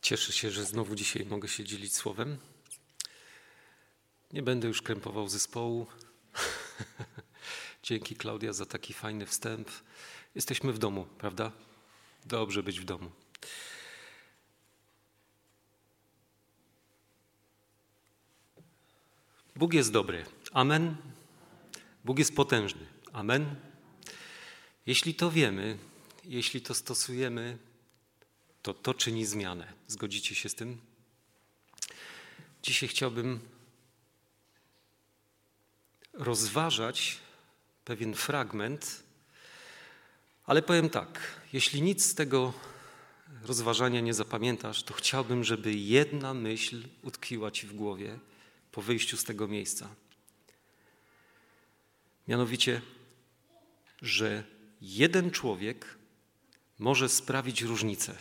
Cieszę się, że znowu dzisiaj mogę się dzielić słowem. Nie będę już krępował zespołu. Dzięki, Klaudia, za taki fajny wstęp. Jesteśmy w domu, prawda? Dobrze być w domu. Bóg jest dobry. Amen. Bóg jest potężny. Amen. Jeśli to wiemy, jeśli to stosujemy, to czyni zmianę. Zgodzicie się z tym? Dzisiaj chciałbym rozważać pewien fragment, ale powiem tak, jeśli nic z tego rozważania nie zapamiętasz, to chciałbym, żeby jedna myśl utkwiła ci w głowie po wyjściu z tego miejsca. Mianowicie, że jeden człowiek może sprawić różnicę.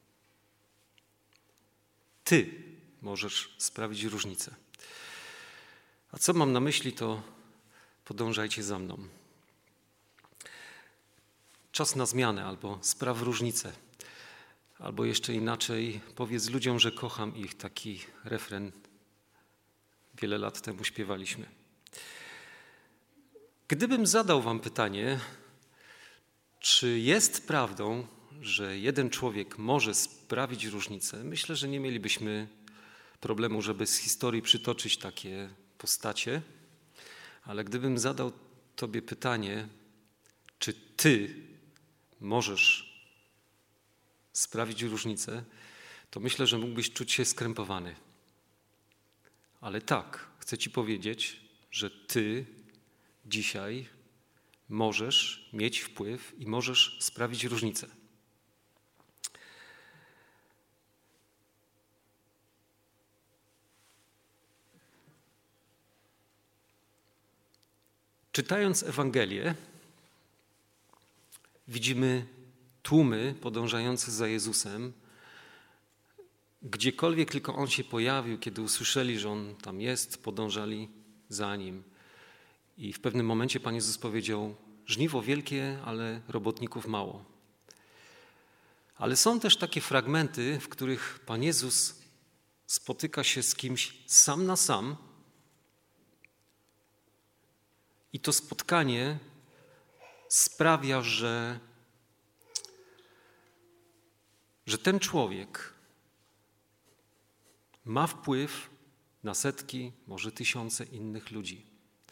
Ty możesz sprawić różnicę. A co mam na myśli, to podążajcie za mną. Czas na zmianę albo spraw różnicę. Albo jeszcze inaczej, powiedz ludziom, że kocham ich. Taki refren wiele lat temu śpiewaliśmy. Gdybym zadał wam pytanie, czy jest prawdą, że jeden człowiek może sprawić różnicę, myślę, że nie mielibyśmy problemu, żeby z historii przytoczyć takie postacie, ale gdybym zadał tobie pytanie, czy ty możesz sprawić różnicę, to myślę, że mógłbyś czuć się skrępowany. Ale tak, chcę ci powiedzieć, że ty dzisiaj możesz mieć wpływ i możesz sprawić różnicę. Czytając Ewangelię, widzimy tłumy podążające za Jezusem. Gdziekolwiek tylko On się pojawił, kiedy usłyszeli, że On tam jest, podążali za Nim. I w pewnym momencie Pan Jezus powiedział: żniwo wielkie, ale robotników mało. Ale są też takie fragmenty, w których Pan Jezus spotyka się z kimś sam na sam i to spotkanie sprawia, że ten człowiek ma wpływ na setki, może tysiące innych ludzi.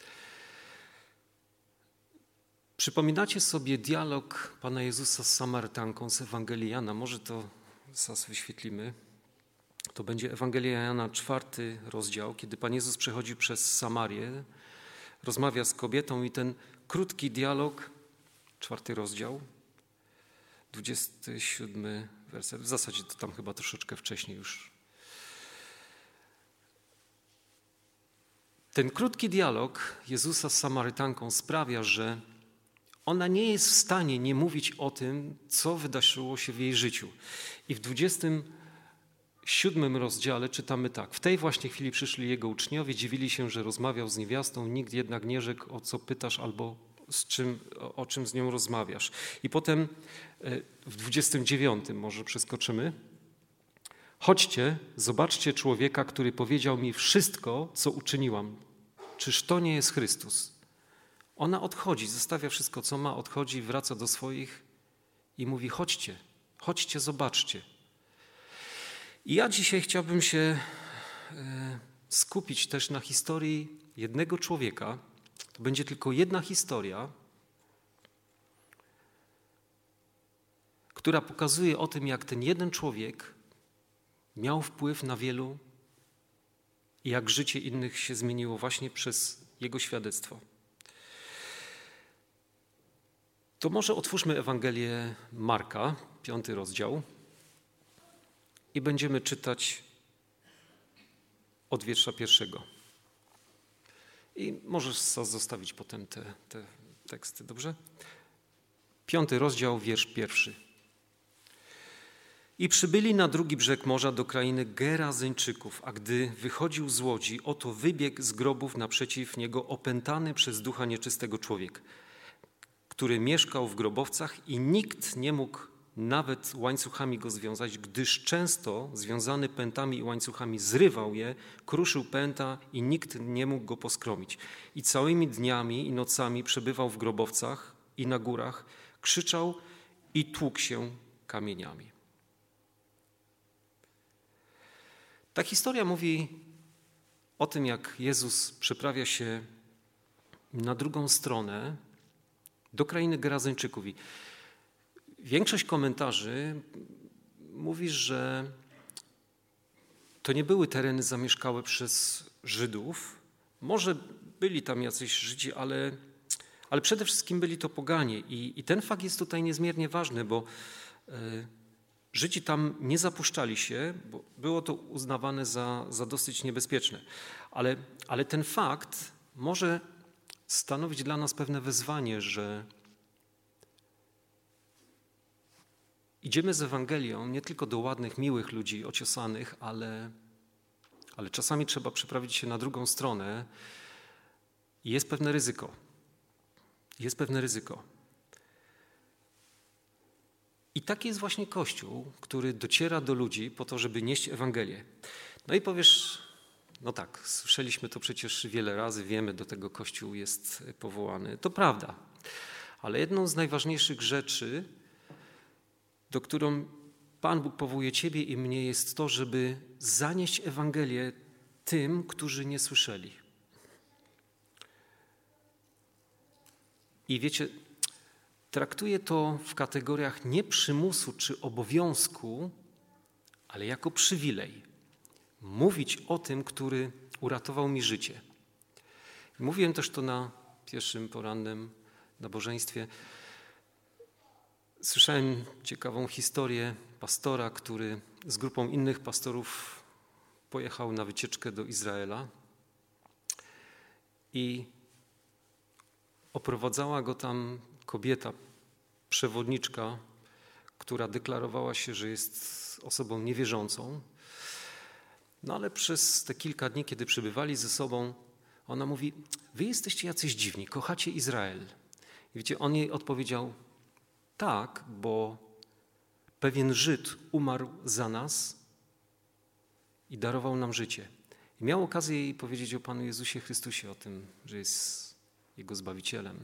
Przypominacie sobie dialog Pana Jezusa z Samarytanką z Ewangelii Jana. Może to zaraz wyświetlimy. To będzie Ewangelia Jana, 4 rozdział, kiedy Pan Jezus przechodzi przez Samarię, rozmawia z kobietą i ten krótki dialog, 4 rozdział, 27 werset, w zasadzie to tam chyba troszeczkę wcześniej już. Ten krótki dialog Jezusa z Samarytanką sprawia, że ona nie jest w stanie nie mówić o tym, co wydarzyło się w jej życiu. I w 27 rozdziale czytamy tak. W tej właśnie chwili przyszli jego uczniowie, dziwili się, że rozmawiał z niewiastą, nikt jednak nie rzekł, o co pytasz albo o czym z nią rozmawiasz. I potem w 29 może przeskoczymy. Chodźcie, zobaczcie człowieka, który powiedział mi wszystko, co uczyniłam. Czyż to nie jest Chrystus? Ona odchodzi, zostawia wszystko, co ma, odchodzi, wraca do swoich i mówi: chodźcie, chodźcie, zobaczcie. I ja dzisiaj chciałbym się skupić też na historii jednego człowieka. To będzie tylko jedna historia, która pokazuje o tym, jak ten jeden człowiek miał wpływ na wielu i jak życie innych się zmieniło właśnie przez jego świadectwo. To może otwórzmy Ewangelię Marka, 5 rozdział i będziemy czytać od wiersza 1. I możesz zostawić potem te teksty, dobrze? 5 rozdział, wiersz 1. I przybyli na drugi brzeg morza do krainy Gerazyńczyków, a gdy wychodził z łodzi, oto wybiegł z grobów naprzeciw niego opętany przez ducha nieczystego człowiek, który mieszkał w grobowcach i nikt nie mógł nawet łańcuchami go związać, gdyż często związany pętami i łańcuchami zrywał je, kruszył pęta i nikt nie mógł go poskromić. I całymi dniami i nocami przebywał w grobowcach i na górach, krzyczał i tłukł się kamieniami. Ta historia mówi o tym, jak Jezus przeprawia się na drugą stronę do krainy Gerazyńczyków. I większość komentarzy mówi, że to nie były tereny zamieszkałe przez Żydów. Może byli tam jacyś Żydzi, ale przede wszystkim byli to poganie. I ten fakt jest tutaj niezmiernie ważny, bo Żydzi tam nie zapuszczali się, bo było to uznawane za dosyć niebezpieczne. Ale ten fakt może stanowić dla nas pewne wyzwanie, że idziemy z Ewangelią nie tylko do ładnych, miłych ludzi, ociosanych, ale czasami trzeba przeprawić się na drugą stronę i jest pewne ryzyko. Jest pewne ryzyko. I taki jest właśnie Kościół, który dociera do ludzi po to, żeby nieść Ewangelię. No i powiesz, no tak, słyszeliśmy to przecież wiele razy, wiemy, do tego Kościół jest powołany. To prawda, ale jedną z najważniejszych rzeczy, do którą Pan Bóg powołuje ciebie i mnie, jest to, żeby zanieść Ewangelię tym, którzy nie słyszeli. I wiecie, traktuję to w kategoriach nie przymusu czy obowiązku, ale jako przywilej. Mówić o tym, który uratował mi życie. Mówiłem też to na pierwszym porannym nabożeństwie. Słyszałem ciekawą historię pastora, który z grupą innych pastorów pojechał na wycieczkę do Izraela i oprowadzała go tam kobieta, przewodniczka, która deklarowała się, że jest osobą niewierzącą. No ale przez te kilka dni, kiedy przebywali ze sobą, ona mówi, wy jesteście jacyś dziwni, kochacie Izrael. I wiecie, on jej odpowiedział, tak, bo pewien Żyd umarł za nas i darował nam życie. I miał okazję jej powiedzieć o Panu Jezusie Chrystusie, o tym, że jest Jego Zbawicielem.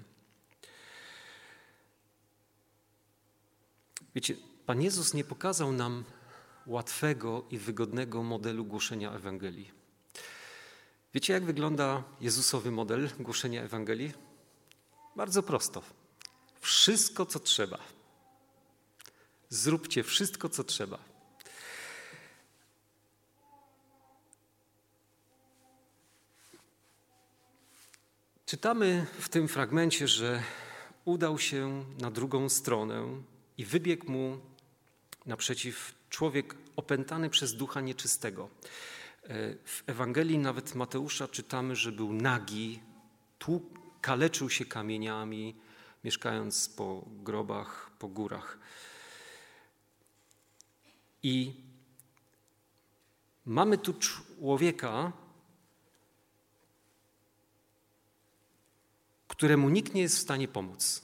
Wiecie, Pan Jezus nie pokazał nam łatwego i wygodnego modelu głoszenia Ewangelii. Wiecie, jak wygląda Jezusowy model głoszenia Ewangelii? Bardzo prosto. Wszystko, co trzeba. Zróbcie wszystko, co trzeba. Czytamy w tym fragmencie, że udał się na drugą stronę i wybiegł mu naprzeciw człowiek opętany przez ducha nieczystego. W Ewangelii nawet Mateusza czytamy, że był nagi, kaleczył się kamieniami, mieszkając po grobach, po górach. I mamy tu człowieka, któremu nikt nie jest w stanie pomóc.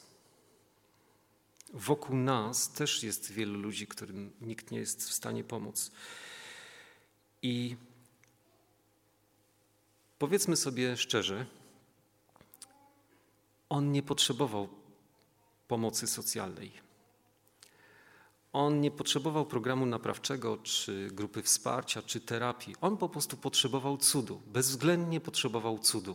Wokół nas też jest wielu ludzi, którym nikt nie jest w stanie pomóc. I powiedzmy sobie szczerze, on nie potrzebował pomocy socjalnej. On nie potrzebował programu naprawczego, czy grupy wsparcia, czy terapii. On po prostu potrzebował cudu, bezwzględnie potrzebował cudu.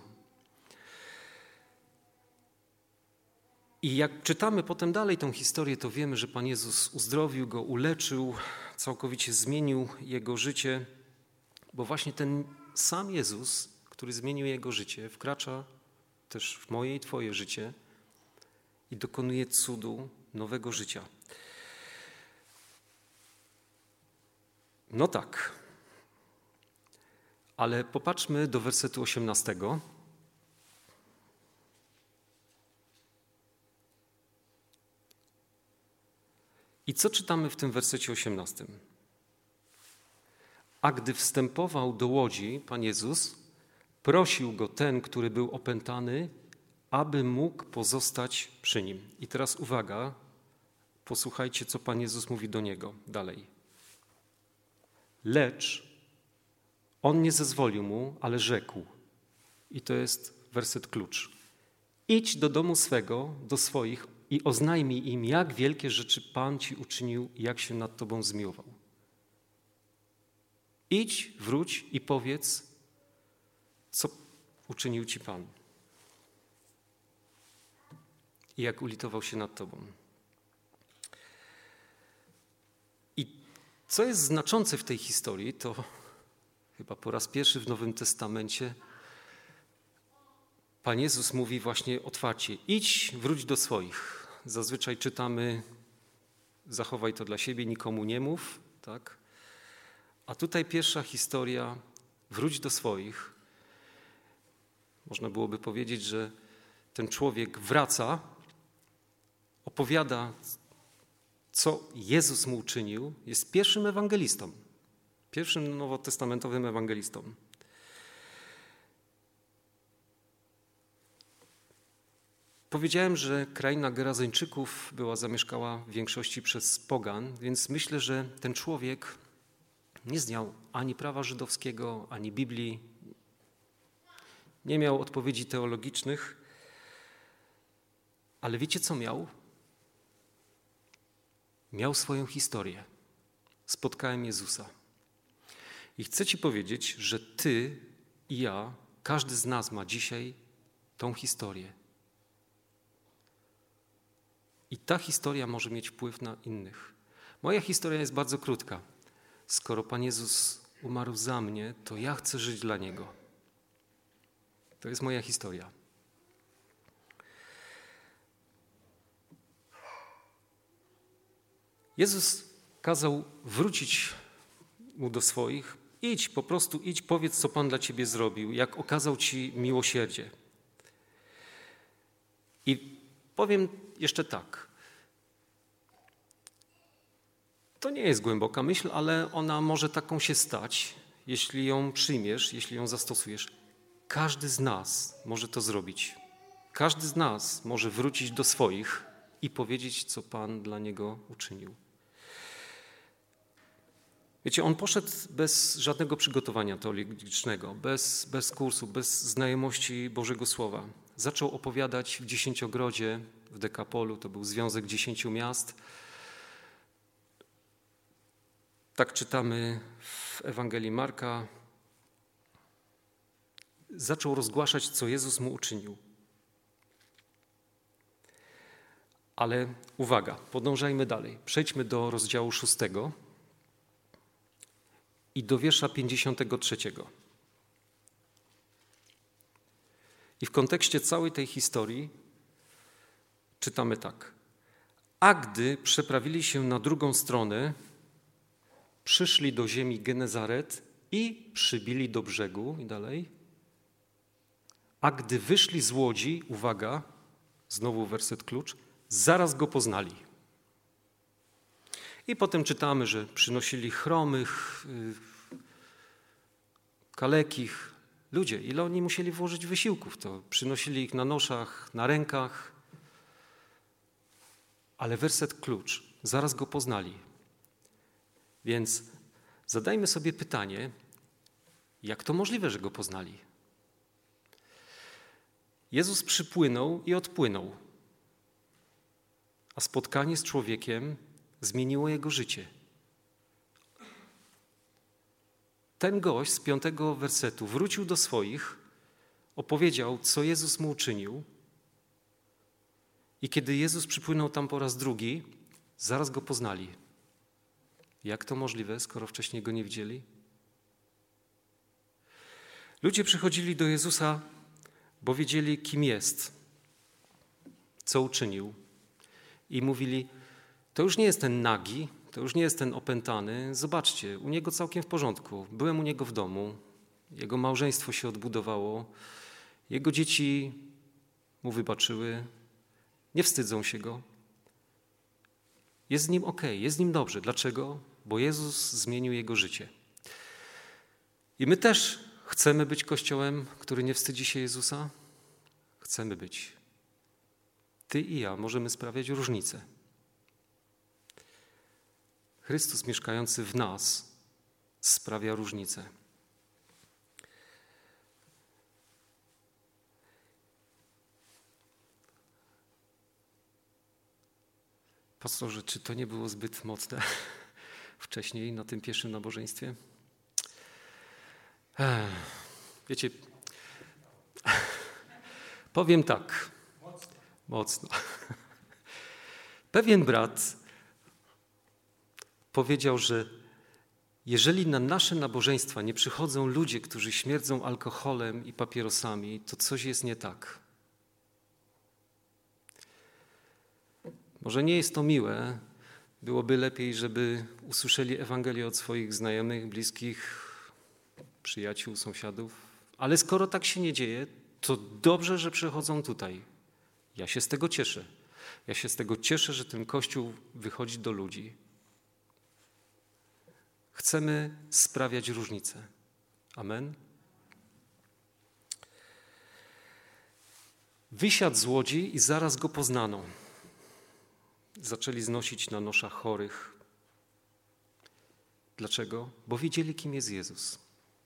I jak czytamy potem dalej tę historię, to wiemy, że Pan Jezus uzdrowił go, uleczył, całkowicie zmienił jego życie, bo właśnie ten sam Jezus, który zmienił jego życie, wkracza też w moje i twoje życie i dokonuje cudu nowego życia. No tak, ale popatrzmy do wersetu 18. I co czytamy w tym wersecie 18? A gdy wstępował do łodzi, Pan Jezus, prosił go ten, który był opętany, aby mógł pozostać przy nim. I teraz uwaga, Posłuchajcie, co Pan Jezus mówi do niego dalej. Lecz on nie zezwolił mu, ale rzekł. I to jest werset klucz. Idź do domu swego, do swoich i oznajmij im, jak wielkie rzeczy Pan ci uczynił i jak się nad tobą zmiłował. Idź, wróć i powiedz, co uczynił ci Pan i jak ulitował się nad tobą. I co jest znaczące w tej historii, to chyba po raz pierwszy w Nowym Testamencie Pan Jezus mówi właśnie otwarcie: idź, wróć do swoich. Zazwyczaj czytamy: zachowaj to dla siebie, nikomu nie mów, tak? A tutaj pierwsza historia: wróć do swoich. Można byłoby powiedzieć, że ten człowiek wraca, opowiada, co Jezus mu uczynił, jest pierwszym ewangelistą, pierwszym nowotestamentowym ewangelistą. Powiedziałem, że kraina Gerazeńczyków była zamieszkała w większości przez pogan, więc myślę, że ten człowiek nie znał ani prawa żydowskiego, ani Biblii, nie miał odpowiedzi teologicznych, ale wiecie, co miał? Miał swoją historię. Spotkałem Jezusa. I chcę ci powiedzieć, że ty i ja, każdy z nas ma dzisiaj tą historię. I ta historia może mieć wpływ na innych. Moja historia jest bardzo krótka. Skoro Pan Jezus umarł za mnie, to ja chcę żyć dla Niego. To jest moja historia. Jezus kazał wrócić mu do swoich. Idź, po prostu idź, powiedz, co Pan dla ciebie zrobił, jak okazał ci miłosierdzie. I powiem jeszcze tak. To nie jest głęboka myśl, ale ona może taką się stać, jeśli ją przyjmiesz, jeśli ją zastosujesz. Każdy z nas może to zrobić. Każdy z nas może wrócić do swoich i powiedzieć, co Pan dla niego uczynił. Wiecie, on poszedł bez żadnego przygotowania teologicznego, bez kursu, bez znajomości Bożego Słowa. Zaczął opowiadać w Dziesięciogrodzie, w Dekapolu, to był związek 10 miast. Tak czytamy w Ewangelii Marka. Zaczął rozgłaszać, co Jezus mu uczynił. Ale uwaga, podążajmy dalej. Przejdźmy do rozdziału 6 i do wiersza 53. I w kontekście całej tej historii czytamy tak. A gdy przeprawili się na drugą stronę, przyszli do ziemi Genezaret i przybili do brzegu. I dalej. A gdy wyszli z łodzi, uwaga, znowu werset klucz, zaraz go poznali. I potem czytamy, że przynosili chromych, kalekich. Ludzie, ile oni musieli włożyć wysiłków, to przynosili ich na noszach, na rękach. Ale werset klucz, zaraz go poznali. Więc zadajmy sobie pytanie, jak to możliwe, że go poznali? Jezus przypłynął i odpłynął, a spotkanie z człowiekiem zmieniło jego życie. Ten gość z 5 wersetu wrócił do swoich, opowiedział, co Jezus mu uczynił i kiedy Jezus przypłynął tam po raz drugi, zaraz go poznali. Jak to możliwe, skoro wcześniej go nie widzieli? Ludzie przychodzili do Jezusa, bo wiedzieli, kim jest, co uczynił i mówili, to już nie jest ten nagi, to już nie jest ten opętany. Zobaczcie, u niego całkiem w porządku. Byłem u niego w domu, jego małżeństwo się odbudowało, jego dzieci mu wybaczyły, nie wstydzą się go. Jest z nim okej, jest z nim dobrze. Dlaczego? Bo Jezus zmienił jego życie. I my też chcemy być Kościołem, który nie wstydzi się Jezusa? Chcemy być. Ty i ja możemy sprawiać różnicę. Chrystus mieszkający w nas sprawia różnicę. Pastorze, czy to nie było zbyt mocne wcześniej na tym pierwszym nabożeństwie? Wiecie, powiem tak. Mocno. Pewien brat powiedział, że jeżeli na nasze nabożeństwa nie przychodzą ludzie, którzy śmierdzą alkoholem i papierosami, to coś jest nie tak. Może nie jest to miłe, byłoby lepiej, żeby usłyszeli Ewangelię od swoich znajomych, bliskich, przyjaciół, sąsiadów, ale skoro tak się nie dzieje, to dobrze, że przychodzą tutaj. Ja się z tego cieszę. Ja się z tego cieszę, że ten Kościół wychodzi do ludzi. Chcemy sprawiać różnicę. Amen. Wysiadł z łodzi i zaraz go poznano. Zaczęli znosić na noszach chorych. Dlaczego? Bo wiedzieli, kim jest Jezus.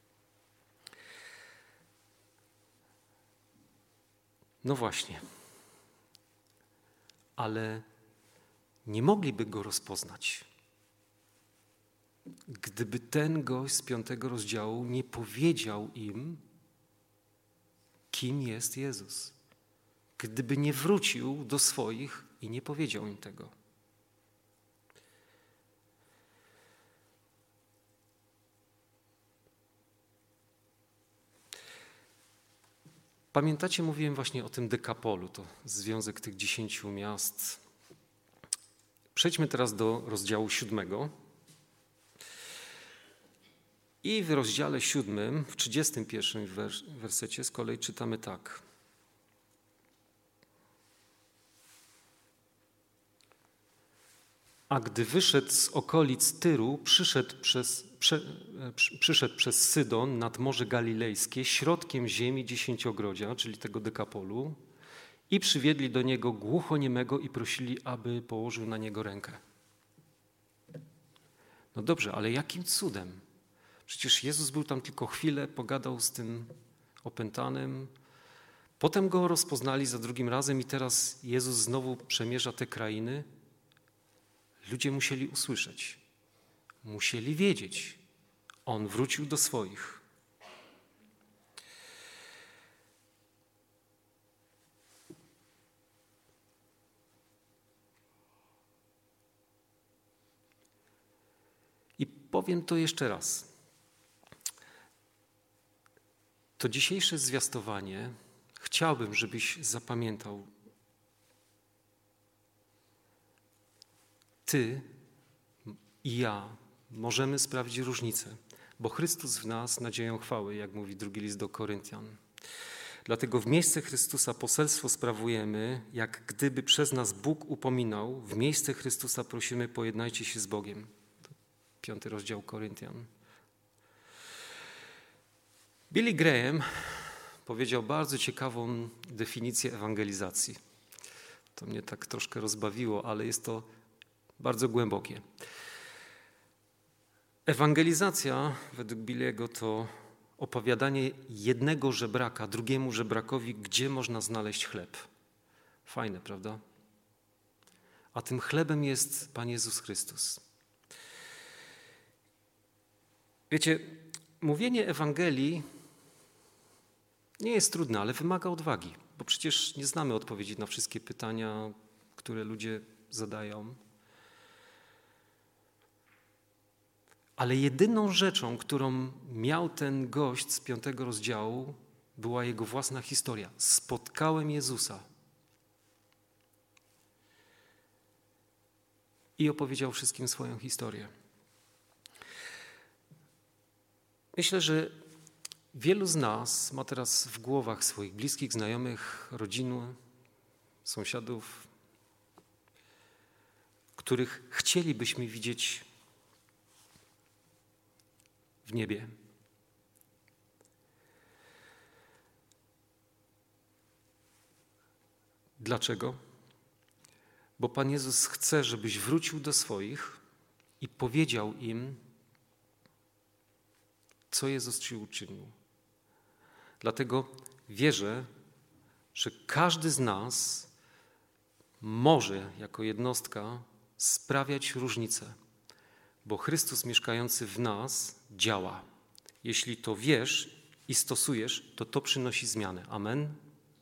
No właśnie. Ale nie mogliby go rozpoznać, gdyby ten gość z 5 rozdziału nie powiedział im, kim jest Jezus. Gdyby nie wrócił do swoich i nie powiedział im tego. Pamiętacie, mówiłem właśnie o tym dekapolu, to związek tych 10 miast. Przejdźmy teraz do rozdziału 7. I w rozdziale 7, w 31 wersecie z kolei czytamy tak. A gdy wyszedł z okolic Tyru, przyszedł przez Sydon nad Morze Galilejskie, środkiem ziemi dziesięciogrodzia, czyli tego dekapolu, i przywiedli do niego głuchoniemego i prosili, aby położył na niego rękę. No dobrze, ale jakim cudem? Przecież Jezus był tam tylko chwilę, pogadał z tym opętanym, potem go rozpoznali za drugim razem i teraz Jezus znowu przemierza te krainy. Ludzie musieli usłyszeć, musieli wiedzieć. On wrócił do swoich. I powiem to jeszcze raz. To dzisiejsze zwiastowanie chciałbym, żebyś zapamiętał. Ty i ja możemy sprawić różnicę, bo Chrystus w nas nadzieją chwały, jak mówi drugi list do Koryntian. Dlatego w miejsce Chrystusa poselstwo sprawujemy, jak gdyby przez nas Bóg upominał. W miejsce Chrystusa prosimy, pojednajcie się z Bogiem. 5 rozdział Koryntian. Billy Graham powiedział bardzo ciekawą definicję ewangelizacji. To mnie tak troszkę rozbawiło, ale jest to bardzo głębokie. Ewangelizacja według Billiego to opowiadanie jednego żebraka drugiemu żebrakowi, gdzie można znaleźć chleb. Fajne, prawda? A tym chlebem jest Pan Jezus Chrystus. Wiecie, mówienie Ewangelii nie jest trudne, ale wymaga odwagi, bo przecież nie znamy odpowiedzi na wszystkie pytania, które ludzie zadają. Ale jedyną rzeczą, którą miał ten gość z 5 rozdziału, była jego własna historia. Spotkałem Jezusa. I opowiedział wszystkim swoją historię. Myślę, że wielu z nas ma teraz w głowach swoich bliskich, znajomych, rodziny, sąsiadów, których chcielibyśmy widzieć w niebie. Dlaczego? Bo Pan Jezus chce, żebyś wrócił do swoich i powiedział im, co Jezus ci uczynił. Dlatego wierzę, że każdy z nas może jako jednostka sprawiać różnicę, bo Chrystus mieszkający w nas działa. Jeśli to wiesz i stosujesz, to przynosi zmianę. Amen.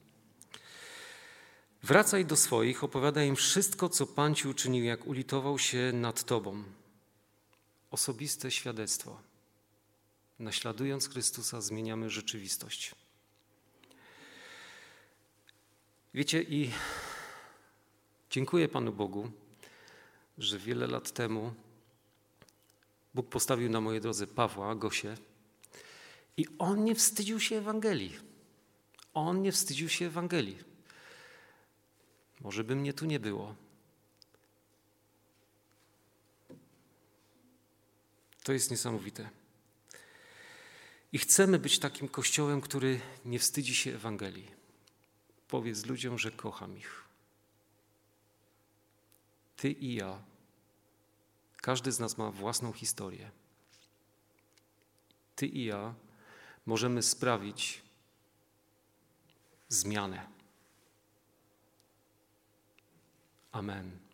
Wracaj do swoich, opowiadaj im wszystko, co Pan ci uczynił, jak ulitował się nad tobą. Osobiste świadectwo. Naśladując Chrystusa, zmieniamy rzeczywistość. Wiecie, i dziękuję Panu Bogu, że wiele lat temu Bóg postawił na mojej drodze Pawła, Gosię, i on nie wstydził się Ewangelii. On nie wstydził się Ewangelii. Może by mnie tu nie było. To jest niesamowite. I chcemy być takim kościołem, który nie wstydzi się Ewangelii. Powiedz ludziom, że kocham ich. Ty i ja. Każdy z nas ma własną historię. Ty i ja możemy sprawić zmianę. Amen.